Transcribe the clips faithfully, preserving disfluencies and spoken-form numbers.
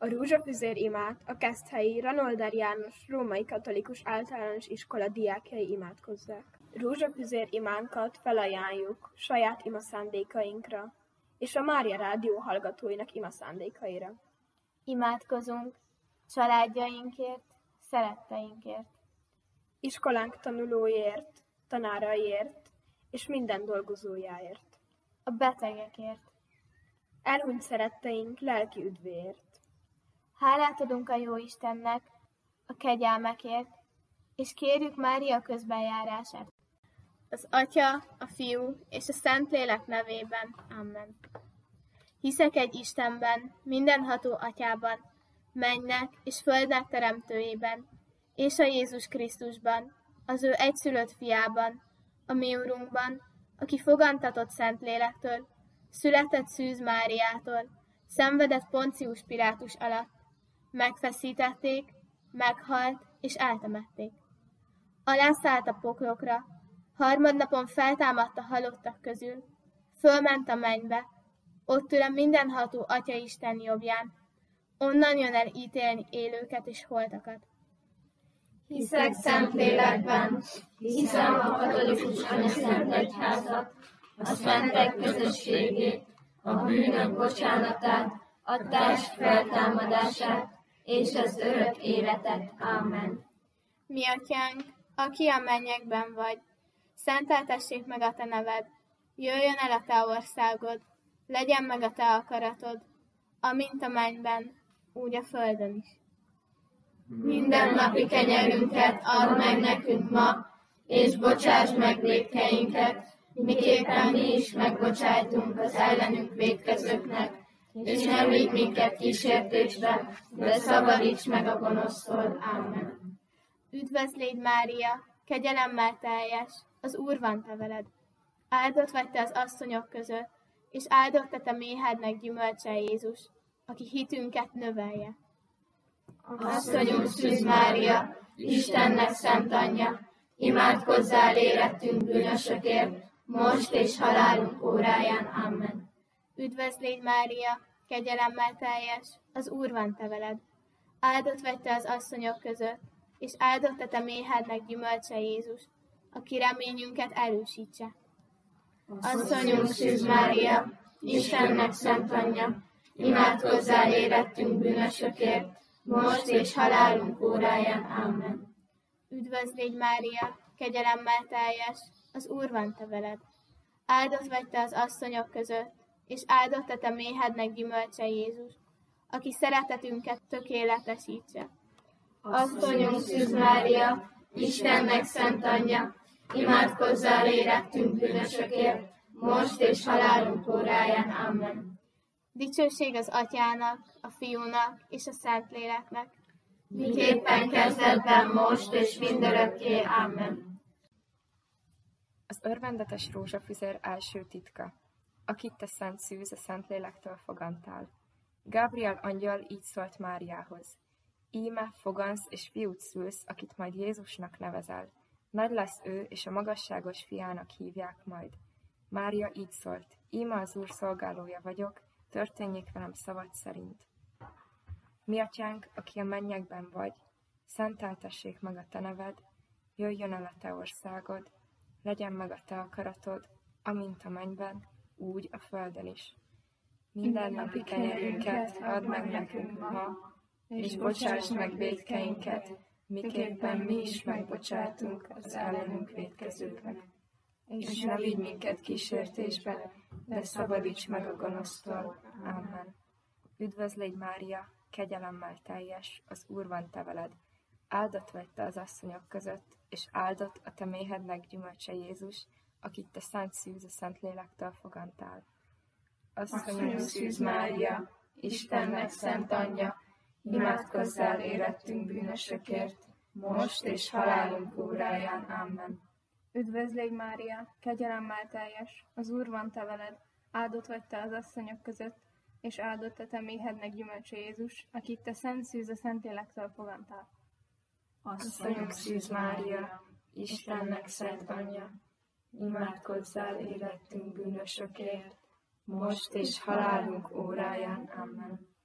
A Rózsafüzér imát a Keszthelyi Ranolder János Római Katolikus Általános Iskola diákjai imádkozzák. Rózsafüzér imánkat felajánljuk saját imaszándékainkra és a Mária Rádió hallgatóinak imaszándékaira. Imádkozunk családjainkért, szeretteinkért, iskolánk tanulóiért, tanáraiért és minden dolgozójáért, a betegekért, elhunyt szeretteink lelki üdvéért. Hálát adunk a Jóistennek a kegyelmekért, és kérjük Mária közbenjárását. Az Atya, a Fiú és a Szentlélek nevében. Amen. Hiszek egy Istenben, mindenható Atyában, mennynek és földnek teremtőjében, és a Jézus Krisztusban, az ő egyszülött fiában, a mi Urunkban, aki fogantatott Szentlélektől, született Szűz Máriától, szenvedett Poncius Pilátus alatt, megfeszítették, meghalt és eltemették. Alászállt a poklokra, harmadnapon feltámadt a halottak közül, fölment a mennybe, ott ül a mindenható Atya Isten jobbján, onnan jön el ítélni élőket és holtakat. Hiszek Szentlélekben, hiszem a katolikus anyaszent egyházat, a szentek közösségét, a bűnök bocsánatát, a test feltámadását és az örök életet. Amen. Mi Atyánk, aki a mennyekben vagy, szenteltessék meg a te neved, jöjjön el a te országod, legyen meg a te akaratod, amint a mennyben, úgy a földön is. Minden napi kenyerünket add meg nekünk ma, és bocsáss meg vétkeinket, miképpen mi is megbocsájtunk az ellenünk vétkezőknek, és ne vigy minket kísértésbe, de szabadíts meg a gonosztól. Amen. Üdvözl légy, Mária, kegyelemmel teljes, az Úr van te veled. Áldott vagy te az asszonyok között, és áldott a te méhednek gyümölcse Jézus, aki hitünket növelje. Asszonyunk Szűz Mária, Istennek szent anyja, imádkozzál érettünk bűnösökért, most és halálunk óráján. Amen. Üdvözl légy, Mária, kegyelemmel teljes, az Úr van te veled. Áldott vagy te az asszonyok között, és áldott a te méhednek gyümölcse Jézus, aki reményünket erősítse. Asszonyunk Szűz Mária, Istennek szent anyja, imádkozzál érettünk bűnösökért, most és halálunk óráján. Amen. Üdvözl légy, Mária, kegyelemmel teljes, az Úr van te veled. Áldott vagy te az asszonyok között, és áldott a te méhednek gyümölcse Jézus, aki szeretetünket tökéletesítse. Asszonyunk Szűz Mária, Istennek szent anyja, imádkozzál érettünk bűnösökért, most és halálunk óráján. Amen. Dicsőség az Atyának, a Fiúnak és a Szentléleknek, miképpen kezdetben, most és mindörökké. Amen. Az örvendetes rózsafüzér első titka. Akit te Szent Szűz a Szentlélektől fogantál. Gabriel angyal így szólt Máriához. Íme fogansz és fiút szülsz, akit majd Jézusnak nevezel. Nagy lesz ő, és a magasságos fiának hívják majd. Mária így szólt. Íme az Úr szolgálója vagyok, történjék velem szavad szerint. Mi Atyánk, aki a mennyekben vagy, szenteltessék meg a te neved, jöjjön el a te országod, legyen meg a te akaratod, amint a mennyben, úgy a földön is. Minden napi kenyerünket add meg nekünk ma, és bocsáss meg vétkeinket, miképpen mi is megbocsátunk az ellenünk vétkezőknek. És ne vigy minket kísértésbe, de szabadíts meg a gonosztól. Amen. Üdvözl légy, Mária, kegyelemmel teljes, az Úr van te veled. Áldott vagy te az asszonyok között, és áldott a te méhednek gyümölcse Jézus, akit te Szent Szűz a Szentlélektől fogantál. Asszonyunk Szűz Mária, Istennek szent anyja, imádkozzál érettünk bűnösökért, most és halálunk óráján. Amen. Üdvözl légy, Mária, kegyelemmel teljes, az Úr van te veled, áldott vagy te az asszonyok között, és áldott a te méhednek gyümölcse Jézus, akit te Szent Szűz a Szentlélektől fogantál. Asszonyunk Szűz Mária, Istennek szent anyja, imádkozzál érettünk bűnösökért, most és halálunk óráján. Amen.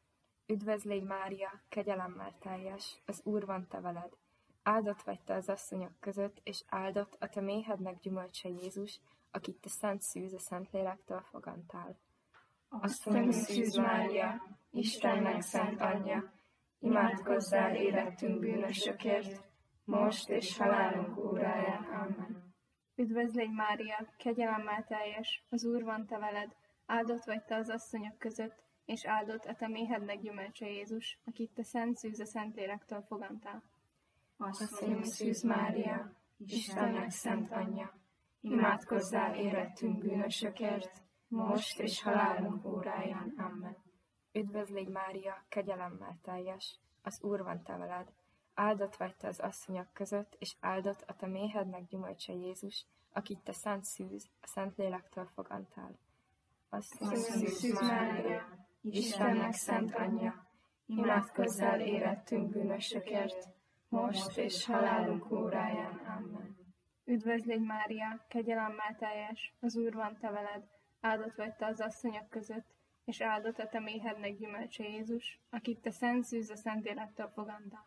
Üdvözl légy, Mária, kegyelemmel teljes, az Úr van te veled. Áldott vagy te az asszonyok között, és áldott a te méhednek gyümölcse Jézus, akit te szent szűz a Szentlélektől fogantál. Asszonyunk Szűz Mária, Istennek szent anyja, imádkozzál érettünk bűnösökért, most és halálunk óráján. Amen. Üdvözl légy, Mária, kegyelemmel teljes, az Úr van te veled, áldott vagy te az asszonyok között, és áldott a te méhednek gyümölcse Jézus, akit te szent szűz a Szentlélektől fogantál. Asszonyunk Szűz Mária, Istennek szent anyja, imádkozzál érettünk bűnösökért, most és halálunk óráján. Amen. Üdvözl légy, Mária, kegyelemmel teljes, az Úr van te veled, áldott vagy te az asszonyok között, és áldott a te méhednek gyümölcse Jézus, akit te szent szűz a Szentlélektől fogantál. Asszonyunk Szűz Mária, Istennek szent anyja, imádkozzál érettünk bűnösökért, most és halálunk óráján. Amen. Üdvözl légy, Mária, kegyelemmel teljes, az Úr van te veled, áldott vagy te az asszonyok között, és áldott a te méhednek gyümölcse Jézus, akit te szent szűz a Szentlélektől fogantál.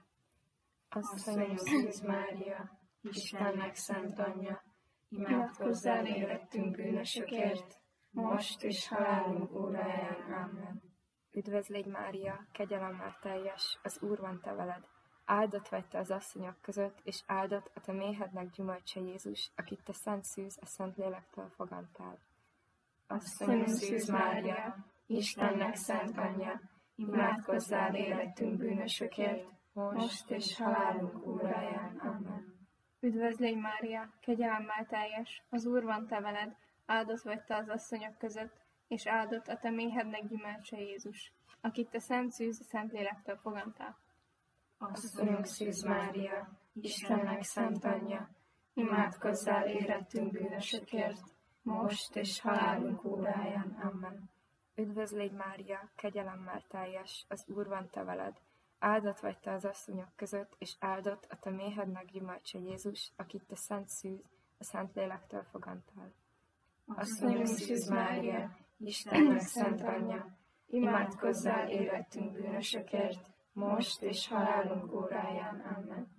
Asszonyunk Szűz Mária, Istennek szent anyja, imádkozzál érettünk bűnösökért, most és halálunk óráján. Amen. Üdvözl légy, Mária, kegyelemmel teljes, az Úr van te veled, áldott vagy te az asszonyok között, és áldott a te méhednek gyümölcse Jézus, akit te szent szűz a Szentlélektől fogantál. Asszonyunk Szűz Mária, Istennek szent anyja, imádkozzál érettünk bűnösökért, most és halálunk óráján. Amen. Üdvözl légy, Mária, kegyelemmel teljes, az Úr van te veled, áldott vagy te az asszonyok között, és áldott a te méhednek gyümölcse Jézus, akit te szent szűz a Szentlélektől fogantál. Asszonyunk Szűz Mária, Istennek szent anyja, imádkozzál érettünk bűnösökért, most és halálunk óráján. Amen. Üdvözl légy, Mária, kegyelemmel teljes, az Úr van te veled, áldott vagy te az asszonyok között, és áldott a te méhednek gyümölcse Jézus, akit te szent szűz a Szentlélektől fogantál. Asszonyunk Szűz Mária, Istennek szent anyja, imádkozzál érettünk bűnösökért, most és halálunk óráján. Amen.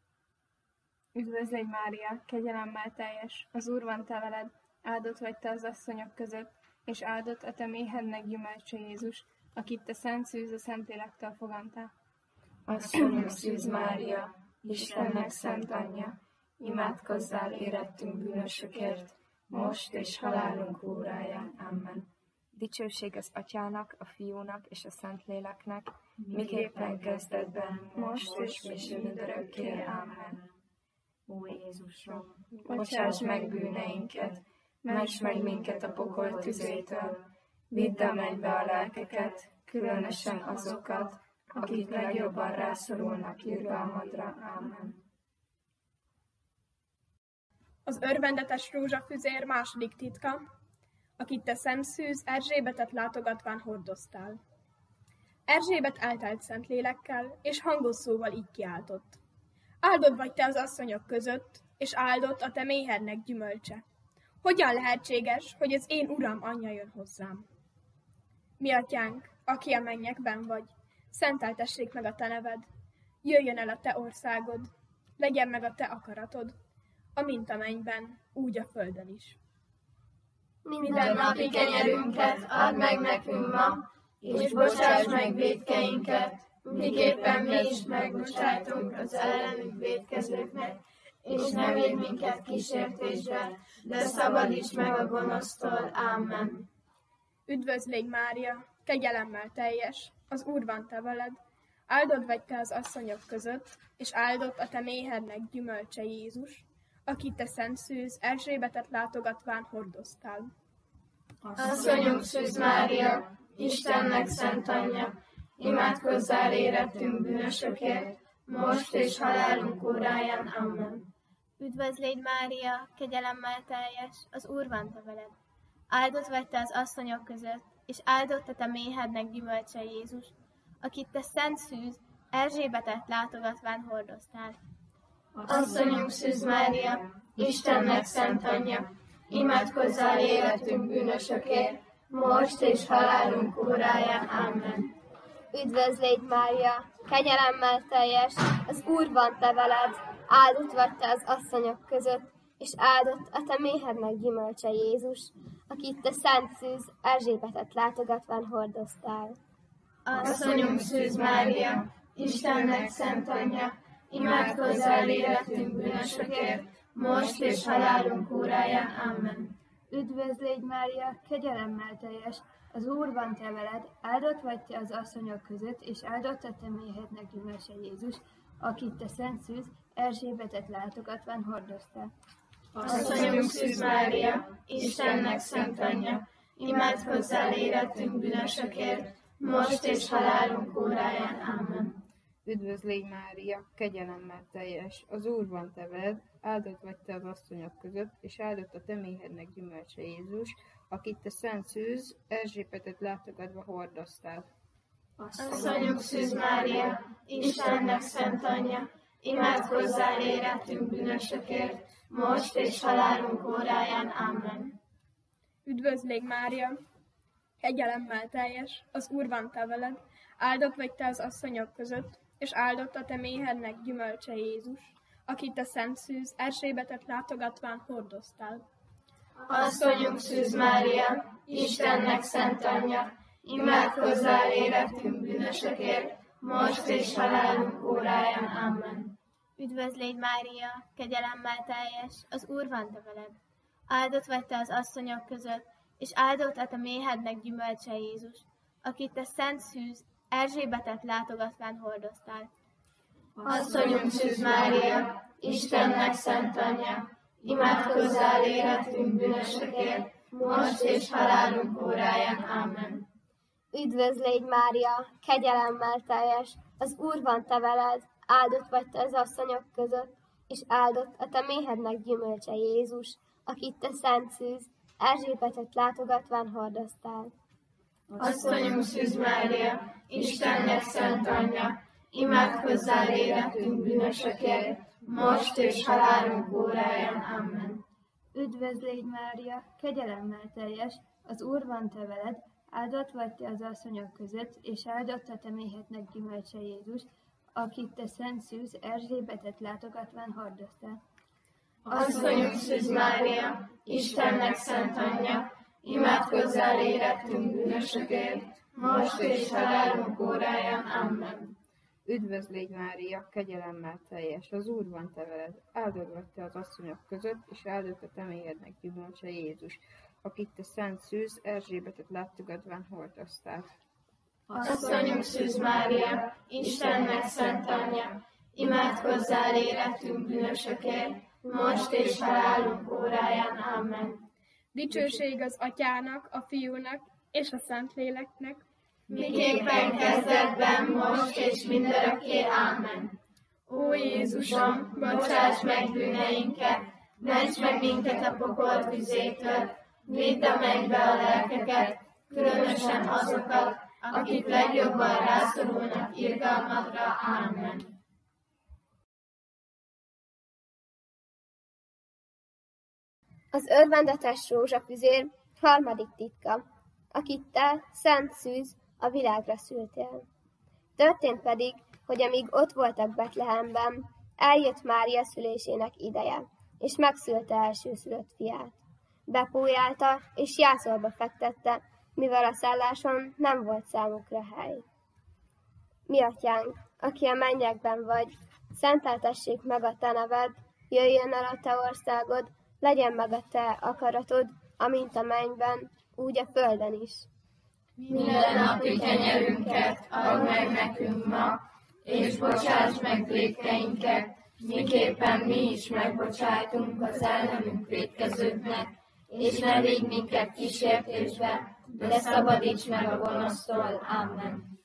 Üdvözl légy, Mária, kegyelemmel teljes, az Úr van te veled, áldott vagy te az asszonyok között, és áldott a te méhednek gyümölcse Jézus, akit te szent szűz a Szentlélektől fogantál. Asszonyunk Szűz Mária, Istennek szent anyja, imádkozzál érettünk bűnösökért, most és halálunk óráján. Amen. Dicsőség az Atyának, a Fiúnak és a Szentléleknek, miképpen kezdetben, most és mindörökké. Amen. Ó Jézusom, bocsáss meg bűneinket, ments meg minket a pokol tüzétől, vidd a mennybe a lelkeket, különösen azokat, akik legjobban rászorulnak irgalmadra. Amen. Az örvendetes rózsafüzér második titka, akit te szemszűz Erzsébetet látogatván hordoztál. Erzsébet eltelt Szentlélekkel, és hangos szóval így kiáltott. Áldott vagy te az asszonyok között, és áldott a te méhednek gyümölcse. Hogyan lehetséges, hogy az én Uram anyja jön hozzám? Mi atyánk, aki a mennyekben vagy, szenteltessék meg a te neved, jöjjön el a te országod, legyen meg a te akaratod, amint a mennyben, úgy a földön is. Minden napi kenyerünket add meg nekünk ma, és bocsáss meg vétkeinket, miképpen mi is megbocsájtunk az ellenünk vétkezőknek, és ne védj minket kísértésbe, de szabadíts meg a gonosztól. Amen. Üdvözl légy, Mária, kegyelemmel teljes, az Úr van te veled, áldott vagy te az asszonyok között, és áldott a te méhednek gyümölcse Jézus, akit te szent szűz Erzsébetet látogatván hordoztál. Asszonyunk Szűz Mária, Istennek szent anyja, imádkozzál érettünk bűnösökért, most és halálunk óráján. Amen. Üdvözl légy, Mária, kegyelemmel teljes, az Úr van te veled. Áldott vagy te az asszonyok között, és áldott a te méhednek gyümölcse Jézus, akit te szent szűz Erzsébetet látogatván hordoztál. Asszonyunk Szűz Mária, Istennek szent anyja, imádkozzál életünk bűnösökért, most és halálunk óráján. Amen. Üdvözl légy, Mária, kegyelemmel teljes, az Úr van te veled, áldott vagy te az asszonyok között, és áldott a te méhednek gyümölcse Jézus, akit te szent szűz Erzsébetet látogatván hordoztál. Asszonyunk Szűz Mária, Istennek szent anyja, imádkozzál életünk bűnösökért, most és halálunk óráján. Amen. Üdvözl légy, Mária, kegyelemmel teljes, az Úr van te veled, áldott vagy te az asszonyok között, és áldott a te méhednek gyümölcse Jézus, akit te szent szűz Erzsébetet látogatván hordoztál. Asszonyunk Szűz Mária, Istennek szent anyja, imádkozzál életünk bűnösökért, most és halálunk óráján. Amen. Üdvözl légy, Mária, kegyelemmel teljes, az Úr van te veled, áldott vagy te az asszonyok között, és áldott a te méhednek gyümölcse Jézus, akit te szent szűz Erzsébetet látogatva hordoztál. Asszonyunk Szűz Mária, Istennek szent anyja, imádkozzál életünk bűnösökért, most és halálunk óráján. Amen. Üdvözl légy, Mária, kegyelemmel teljes, az Úr van te veled, áldott vagy te az asszonyok között, és áldott a te méhednek gyümölcse Jézus, akit te szent szűz Erzsébetet látogatván hordoztál. Asszonyunk Szűz Mária, Istennek szent anyja, imádkozzál életünk bűnösökért, most és halálunk óráján. Amen. Üdvözl légy, Mária, kegyelemmel teljes, az Úr van te veled, áldott vagy te az asszonyok között, és áldott a te méhednek gyümölcse Jézus, akit te szent szűz Erzsébetet látogatván hordoztál. Asszonyunk Szűz Mária, Istennek szent anyja, imádkozzál életünk bűnösökért, most és halálunk óráján. Amen. Üdvözl légy, Mária, kegyelemmel teljes, az Úr van te veled, áldott vagy te az asszonyok között, és áldott a te méhednek gyümölcse Jézus, akit te szent szűz Erzsébetet látogatván hordoztál. Asszonyunk Szűz Mária, Istennek szent anyja, imádkozzál életünk bűnösökért, most és halálunk óráján. Amen. Üdvözl légy, Mária, kegyelemmel teljes, az Úr van te veled, áldott vagy te az asszonyok között, és áldott a te méhednek gyümölcse Jézus, akit te szent szűz Erzsébetet látogatván hordoztál. Asszonyunk Szűz Mária, Istennek szent anyja, imádkozzál életünk bűnösökért, most és halálunk óráján. Amen. Üdvözl légy, Mária, kegyelemmel teljes, az Úr van te veled, áldott vagy te az asszonyok között, és áldott a te méhednek gyümölcse Jézus, akit te szent szűz Erzsébetet látogatván hordoztál. Asszonyunk Szűz Mária, Istennek szent anyja, imádkozzál életünk bűnösökért, most és halálunk óráján. Amen. Dicsőség az Atyának, a Fiúnak és a Szentléleknek, miképpen kezdetben, most és mindörökké. Amen. Ó Jézusom, bocsáss meg bűneinket, ments meg minket a pokol tüzétől, vidd a mennybe a lelkeket, különösen azokat, akik legjobban rászorulnak irgalmadra. Amen. Az örvendetes rózsafüzér harmadik titka, akit te, szent szűz, a világra szültél. Történt pedig, hogy amíg ott voltak Betlehemben, eljött Mária szülésének ideje, és megszülte elsőszülött fiát. Bepújálta, és jászolba fektette, mivel a szálláson nem volt számukra hely. Mi atyánk, aki a mennyekben vagy, szenteltessék meg a te neved, jöjjön el a te országod, legyen meg a te akaratod, amint a mennyben, úgy a földön is. Mindennapi kenyerünket add meg nekünk ma, és bocsáss meg vétkeinket, miképpen mi is megbocsájtunk az ellenünk vétkezőknek, és ne vigy minket kísértésbe, de szabadíts meg a gonosztól. Amen.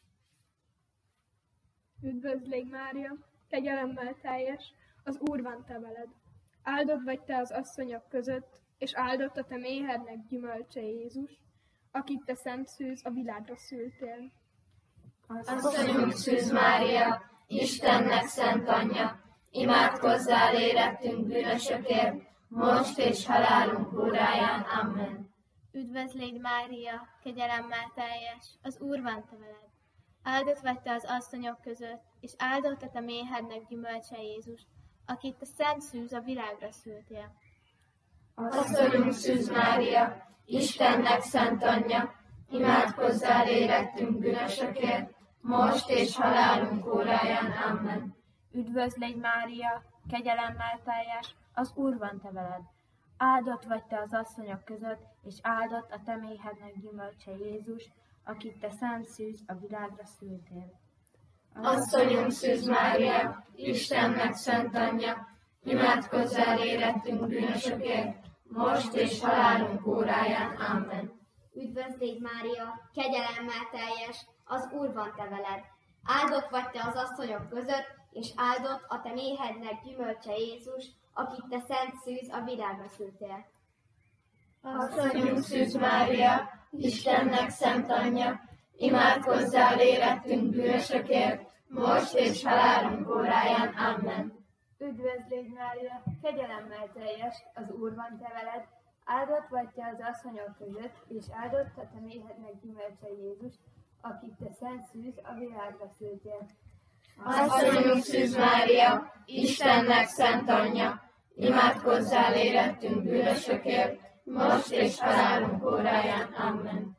Üdvözl légy, Mária, kegyelemmel teljes, az Úr van te veled. Áldott vagy te az asszonyok között, és áldott a te méhednek gyümölcse Jézus, akit te szent szűz a világra szültél. Asszonyunk Szűz Mária, Istennek szent anyja, imádkozzál érettünk bűnösökért, most és halálunk óráján. Amen. Üdvözl légy, Mária, kegyelemmel teljes, az Úr van te veled. Áldott vagy te az asszonyok között, és áldott a te méhednek gyümölcse Jézus, akit te szent szűz a világra szültél. Asszonyunk Szűz Mária, Istennek szent anyja, imádkozzál érettünk bűnösökért, most és halálunk óráján. Amen. Üdvözl légy Mária, kegyelemmel teljes, az Úr van te veled. Áldott vagy te az asszonyok között, és áldott a te méhednek gyümölcse Jézus, akit te szent szűz a világra szültél. Asszonyunk Szűz Mária, Istennek szent anyja, imádkozzál érettünk bűnösökért, most és halálunk óráján. Amen. Üdvözl légy Mária, kegyelemmel teljes, az Úr van te veled. Áldott vagy te az asszonyok között, és áldott a te méhednek gyümölcse Jézus, akit te szent szűz a világra szültél. Asszonyunk Szűz Mária, Istennek szent anyja, imádkozzál érettünk bűnösökért, most és halálunk óráján. Amen. Üdvözl légy Mária, kegyelemmel teljes, az Úr van te veled. Áldott vagy te az asszonyok között, és áldott a te méhednek gyümölcse Jézus, akit te szent szűz a világra szültél. Asszonyunk Szűz Mária, Istennek szent anyja, imádkozzál érettünk bűnösökért, most és halálunk óráján. Amen.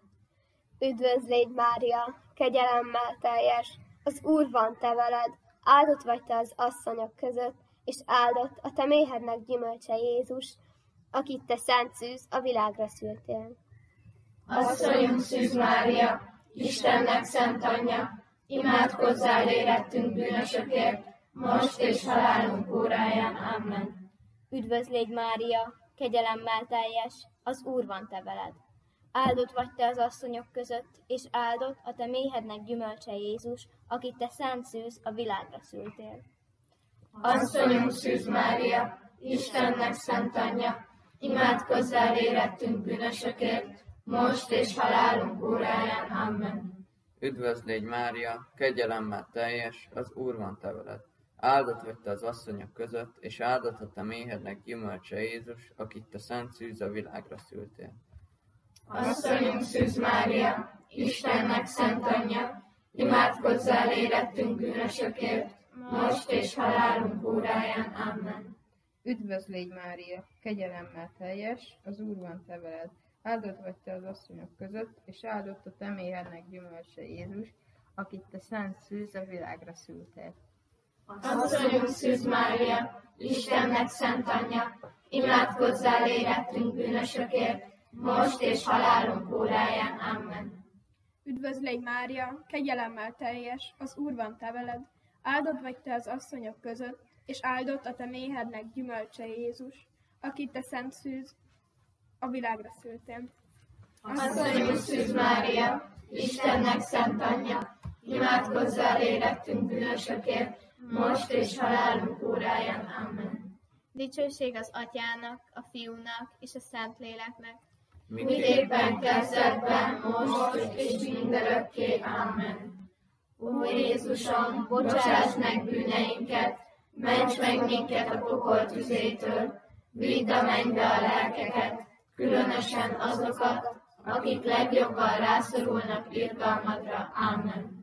Üdvözl légy Mária, kegyelemmel teljes, az Úr van te veled. Áldott vagy te az asszonyok között, és áldott a te méhednek gyümölcse Jézus, akit te szent szűz a világra szültél. Asszonyunk Szűz Mária, Istennek szent anyja, imádkozzál érettünk bűnösökért, most és halálunk óráján. Amen. Üdvözl légy Mária, kegyelemmel teljes, az Úr van te veled. Áldott vagy te az asszonyok között, és áldott a te méhednek gyümölcse Jézus, akit te szent szűz a világra szültél. Asszonyunk Szűz Mária, Istennek szent anyja, imádkozzál érettünk bűnösökért, most és halálunk óráján. Amen. Üdvözl légy Mária, kegyelemmel teljes, az Úr van te veled. Áldott vagy te az asszonyok között, és áldott a te méhednek gyümölcse Jézus, akit te szent szűz a világra szültél. Asszonyunk Szűz Mária, Istennek szent anyja, imádkozzál érettünk bűnösökért, most és halálunk óráján. Amen. Üdvözl légy Mária, kegyelemmel teljes, az Úr van te veled. Áldott vagy te az asszonyok között, és áldott a te méhednek gyümölcse Jézus, akit te szent szűz a világra szültél. Asszonyunk Szűz Mária, Istennek szent anyja, imádkozzál érettünk bűnösökért, most és halálunk óráján. Amen. Üdvözl légy Mária, kegyelemmel teljes, az Úr van te veled. Áldott vagy te az asszonyok között, és áldott a te méhednek gyümölcse Jézus, akit te szent szűz a világra szültél. Asszonyunk Szűz Mária, Istennek szent anyja, imádkozzál érettünk bűnösökért, most és halálunk óráján. Amen. Dicsőség az Atyának, a Fiúnak és a Szentléleknek, miképpen kezdetben, most és mindörökké. Amen. Ó Jézusom, bocsáss meg bűneinket, ments meg minket a pokol tüzétől, vidd a mennybe a lelkeket, különösen azokat, akik legjobban rászorulnak irgalmadra. Amen.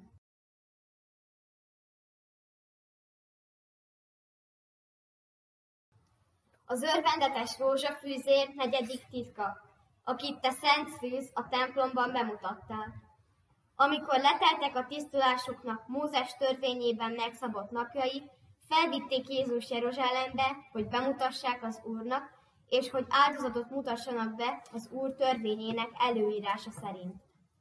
Az örvendetes rózsafűzér negyedik titka, akit te szent szűz a templomban bemutattál. Amikor leteltek a tisztulásuknak Mózes törvényében megszabott napjai, felvitték Jézus Jeruzsálembe, hogy bemutassák az Úrnak, és hogy áldozatot mutassanak be az Úr törvényének előírása szerint.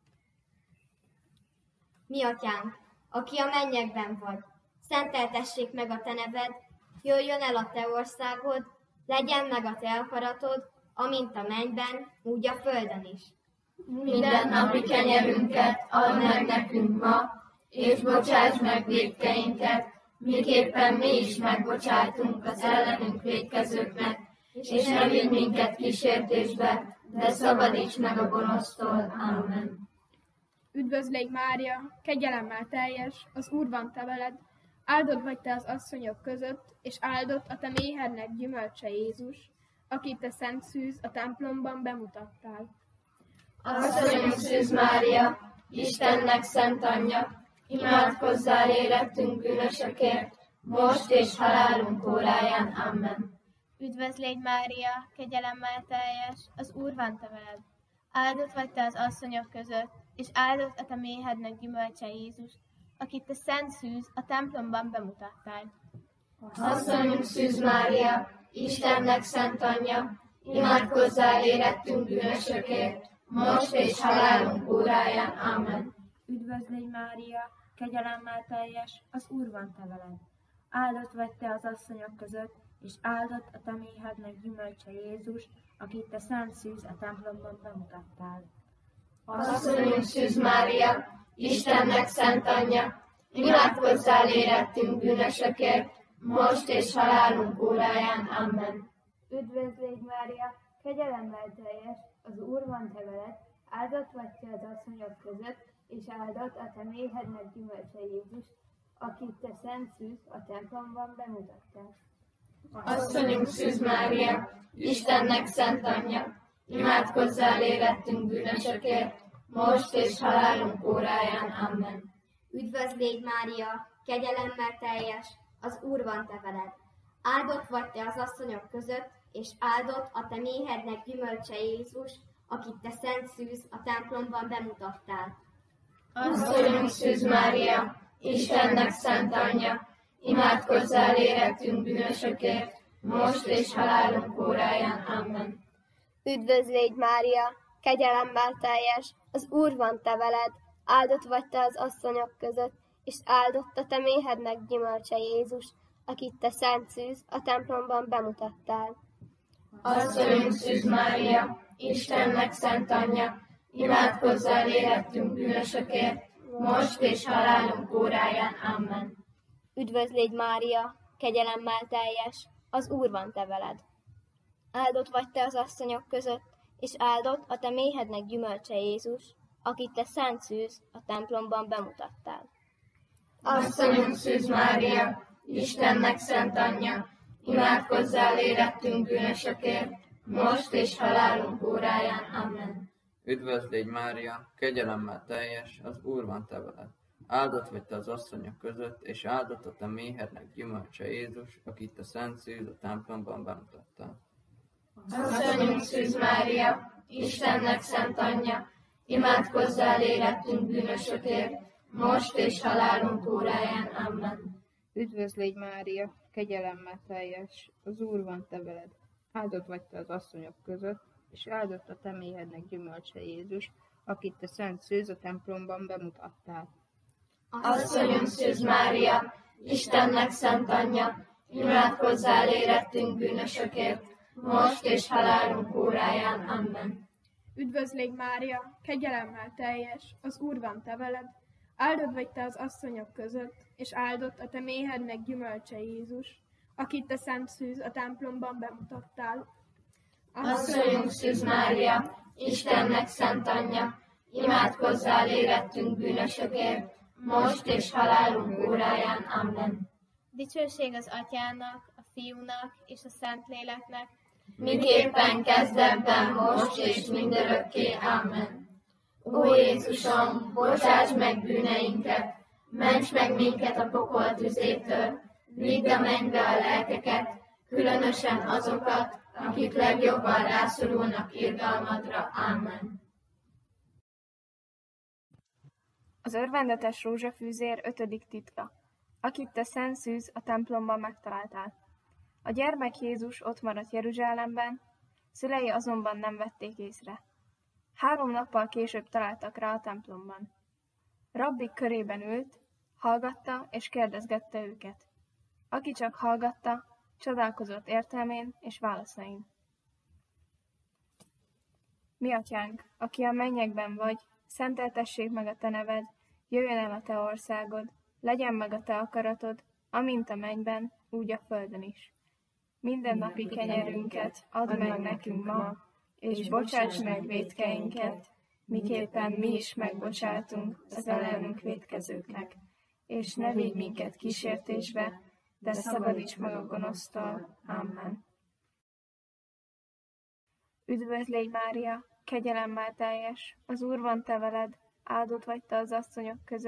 Mi atyánk, aki a mennyekben vagy, szenteltessék meg a te neved, jöjjön el a te országod, legyen meg a te akaratod, amint a mennyben, úgy a földön is. Minden napi kenyerünket add meg nekünk ma, és bocsáss meg vétkeinket, miképpen mi is megbocsátunk az ellenünk vétkezőknek, és ne vigy minket kísértésbe, de szabadíts meg a gonosztól. Amen. Üdvözl légy Mária, kegyelemmel teljes, az Úr van te veled. Áldott vagy te az asszonyok között, és áldott a te méhednek gyümölcse Jézus, akit te szent szűz a templomban bemutattál. Asszonyunk Szűz Mária, Istennek szent anyja, imádkozzál érettünk bűnösökért, most és halálunk óráján. Amen. Üdvözl légy Mária, kegyelemmel teljes, az Úr van te veled. Áldott vagy te az asszonyok között, és áldott a te méhednek gyümölcse Jézus, akit te szent szűz a templomban bemutattál. Asszonyunk Szűz Mária, Istennek szent anyja, imádkozzál érettünk bűnösökért, most és halálunk óráján. Amen. Üdvözl légy Mária, kegyelemmel teljes, az Úr van te veled. Áldott vagy te az asszonyok között, és áldott a te méhednek gyümölcse Jézus, akit te szent szűz a templomban bemutattál. Asszonyunk Szűz Mária, Istennek szent anyja, imádkozzál érettünk bűnösökért, most és halálunk óráján. Amen. Üdvözl légy Mária, kegyelemmel teljes, az Úr van te veled, áldott vagy te az asszonyok között, és áldott a te méhednek gyümölcse Jézus, akit te szent szűz a templomban bemutattál. Asszonyunk Szűz Mária, Istennek szent anyja, imádkozzál érettünk bűnösökért, most és halálunk óráján. Amen. Üdvözl légy Mária, kegyelemmel teljes, az Úr van te veled. Áldott vagy te az asszonyok között, és áldott a te méhednek gyümölcse Jézus, akit te szent szűz a templomban bemutattál. Asszonyunk Szűz Mária, Istennek szent anyja, imádkozzál érettünk bűnösökért, most és halálunk óráján. Amen. Üdvözl légy Mária, kegyelemmel teljes, az Úr van te veled, áldott vagy te az asszonyok között, és áldott a te méhednek gyümölcse Jézus, akit te szent szűz a templomban bemutattál. Asszonyunk Szűz Mária, Istennek szent anyja, imádkozzál érettünk bűnösökért, most és halálunk óráján. Amen. Üdvözl légy Mária, kegyelemmel teljes, az Úr van te veled. Áldott vagy te az asszonyok között, és áldott a te méhednek gyümölcse Jézus, akit te szent szűz a templomban bemutattál. Asszonyunk Szűz Mária, Istennek szent anyja, imádkozzál érettünk bűnösökért, most és halálunk óráján. Amen. Üdvözl légy Mária, kegyelemmel teljes, az Úr van te veled. Áldott vagy te az asszonyok között, és áldott a te méhednek gyümölcse Jézus, akit te szent szűz a templomban bemutattál. Asszonyunk Szűz Mária, Istennek szent anyja, imádkozzál érettünk bűnösökért, most és halálunk óráján. Amen. Üdvözl légy Mária, kegyelemmel teljes, az Úr van te veled. Áldott vagy te az asszonyok között, és áldott a te méhednek gyümölcse Jézus, akit te szent szűz a templomban bemutattál. Asszonyunk Szűz Mária, Istennek szent anyja, imádkozzál érettünk bűnösökért, most és halálunk óráján. Amen. Üdvözl légy Mária, kegyelemmel teljes, az Úr van te veled, áldott vagy te az asszonyok között, és áldott a te méhednek gyümölcse Jézus, akit te szent szűz a templomban bemutattál. Asszonyunk Szűz Mária, Istennek szent anyja, imádkozzál érettünk bűnösökért, most és halálunk óráján. Amen. Dicsőség az Atyának, a Fiúnak és a Szentléleknek, miképpen kezdetben, most és mindörökké. Amen. Ó Jézusom, bocsáss meg bűneinket, ments meg minket a pokol tüzétől, vidd a mennybe a lelkeket, különösen azokat, akik legjobban rászorulnak irgalmadra. Amen. Az örvendetes rózsafűzér ötödik titka, akit te szent szűz a templomban megtaláltál. A gyermek Jézus ott maradt Jeruzsálemben, szülei azonban nem vették észre. Három nappal később találtak rá a templomban. Rabbik körében ült, hallgatta és kérdezgette őket. Aki csak hallgatta, csodálkozott értelmén és válaszain. Mi atyánk, aki a mennyekben vagy, szenteltessék meg a te neved, jöjjön el a te országod, legyen meg a te akaratod, amint a mennyben, úgy a földön is. Minden napi kenyerünket add meg nekünk ma, és bocsáss meg vétkeinket, miképpen mi is megbocsátunk az ellenünk vétkezőknek. És ne vigy minket kísértésbe, de szabadíts meg a gonosztól. Amen. Üdvözl légy Mária, kegyelemmel teljes, az Úr van te veled, áldott vagy te az asszonyok között,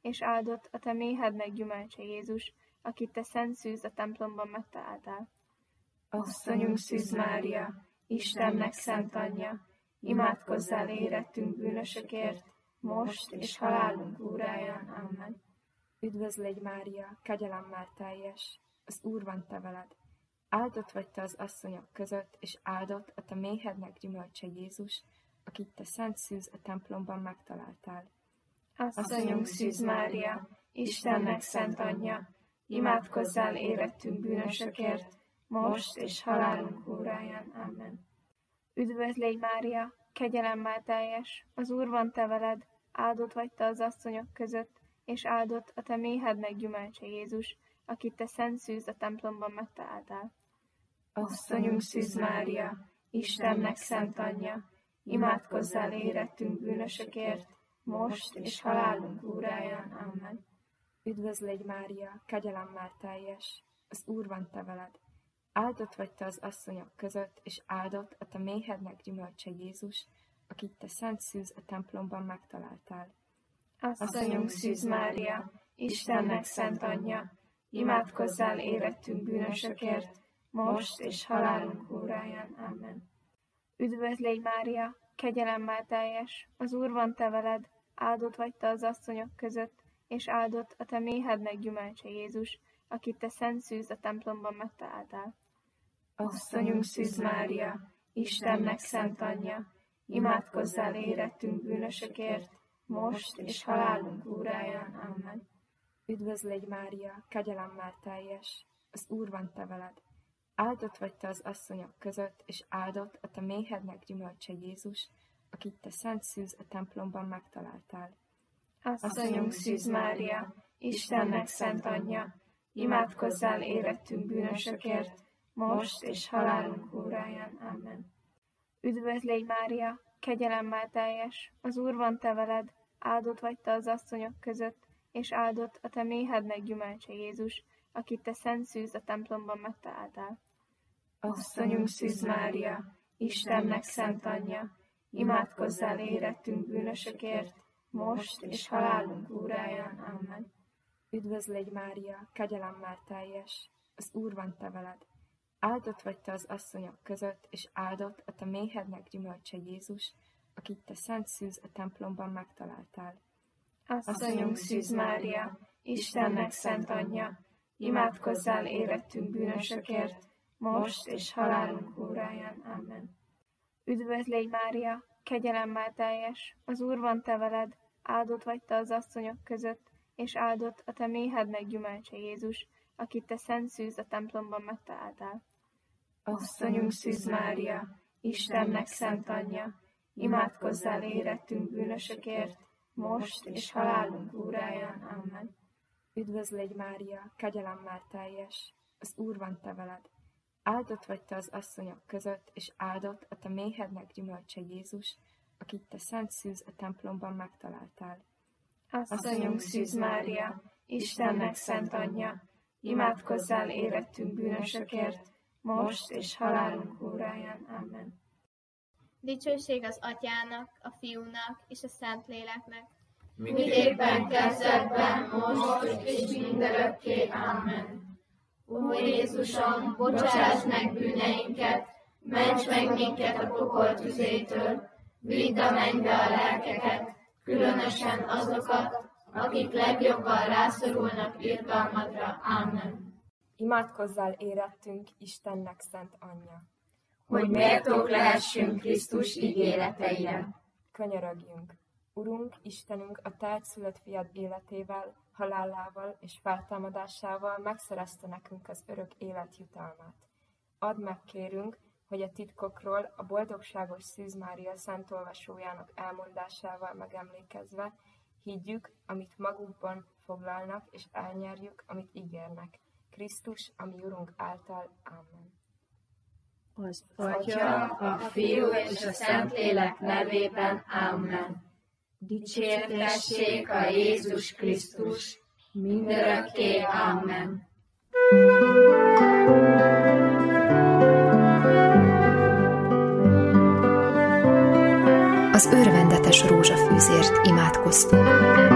és áldott a te méhednek gyümölcse Jézus, akit te szent szűz a templomban megtaláltál. Asszonyunk Szűz Mária, Istennek szent anyja, imádkozzál érettünk bűnösökért, most és halálunk óráján. Amen. Üdvözl légy Mária, kegyelemmel teljes, az Úr van te veled. Áldott vagy te az asszonyok között, és áldott a te méhednek gyümölcse Jézus, akit te szent szűz a templomban megtaláltál. Asszonyunk Szűz Mária, Istennek szent anyja, imádkozzál érettünk bűnösökért, most és halálunk óráján. Amen. Üdvözl légy Mária, kegyelemmel teljes, az Úr van te veled, áldott vagy te az asszonyok között, és áldott a te méhednek gyümölcse Jézus, akit te szent szűz a templomban megtaláltál. Asszonyunk Szűz Mária, Istennek szent anyja, imádkozzál érettünk bűnösökért, most és halálunk óráján. Amen. Üdvözl légy Mária, kegyelemmel teljes, az Úr van te veled. Áldott vagy te az asszonyok között, és áldott a te méhednek gyümölcse Jézus, akit te szent szűz a templomban megtaláltál. Asszonyunk Szűz Mária, Istennek szent anyja, imádkozzál érettünk bűnösökért, most és halálunk óráján. Amen. Üdvözl légy Mária, kegyelemmel teljes, az Úr van te veled, áldott vagy te az asszonyok között, és áldott a te méhednek gyümölcse Jézus, akit te szent szűz a templomban megtaláltál. Asszonyunk Szűz Mária, Istennek szent anyja, imádkozzál érettünk bűnösökért, most és halálunk óráján. Amen. Üdvözl légy Mária, kegyelemmel teljes, az Úr van te veled. Áldott vagy te az asszonyok között, és áldott a te méhednek gyümölcse Jézus, akit te szent szűz a templomban megtaláltál. Asszonyunk Szűz Mária, Istennek szent anyja, imádkozzál érettünk bűnösökért, most és halálunk óráján. Amen. Üdvözl légy Mária, kegyelemmel teljes, az Úr van te veled, áldott vagy te az asszonyok között, és áldott a te méhednek gyümölcse Jézus, akit te szent szűz a templomban megtaláltál. Asszonyunk Szűz Mária, Istennek szent anyja, imádkozzál érettünk bűnösökért, most és halálunk óráján. Amen. Üdvözl légy Mária, kegyelemmel teljes, az Úr van te veled. Áldott vagy te az asszonyok között, és áldott a te méhednek gyümölcse Jézus, akit te szent szűz a templomban megtaláltál. Asszonyunk Szűz Mária, Istennek szent anyja, imádkozzál érettünk bűnösökért, most és halálunk óráján. Amen. Üdvözl légy Mária, kegyelemmel teljes, az Úr van te veled, áldott vagy te az asszonyok között, és áldott a te méhednek gyümölcse Jézus, akit te szent szűz a templomban megtaláltál. Asszonyunk Szűz Mária, Istennek szent anyja, imádkozzál érettünk bűnösökért, most és halálunk óráján. Amen. Üdvözl légy Mária, kegyelemmel teljes, az Úr van te veled. Áldott vagy te az asszonyok között, és áldott a te méhednek gyümölcse Jézus, akit te szent szűz a templomban megtaláltál. Asszonyunk Szűz Mária, Istennek szent anyja, imádkozzál érettünk bűnösökért, most és halálunk óráján. Amen. Dicsőség az Atyának, a Fiúnak és a Szentléleknek, miképpen kezdetben, most és mindörökké. Amen. Ó Jézusom, bocsáss meg bűneinket, ments meg minket a pokol tüzétől, vidd a mennybe a lelkeket, különösen azokat, akik legjobban rászorulnak irgalmadra. Amen. Imádkozzál érettünk, Istennek szent anyja, hogy méltók lehessünk Krisztus ígéreteire. Könyörögjünk! Urunk, Istenünk, a te egyszülött fiad életével, halálával és feltámadásával megszerezte nekünk az örök élet jutalmát. Add meg, kérünk, hogy a titkokról a boldogságos Szűz Mária szent olvasójának elmondásával megemlékezve higgyük, amit magukban foglalnak, és elnyerjük, amit ígérnek. Krisztus, ami Urunk által. Amen. Az Atya, a Fiú és a Szentlélek nevében. Amen. Dicsértessék a Jézus Krisztus, mindörökké. Amen. Az örvendetes rózsafűzért imádkoztunk.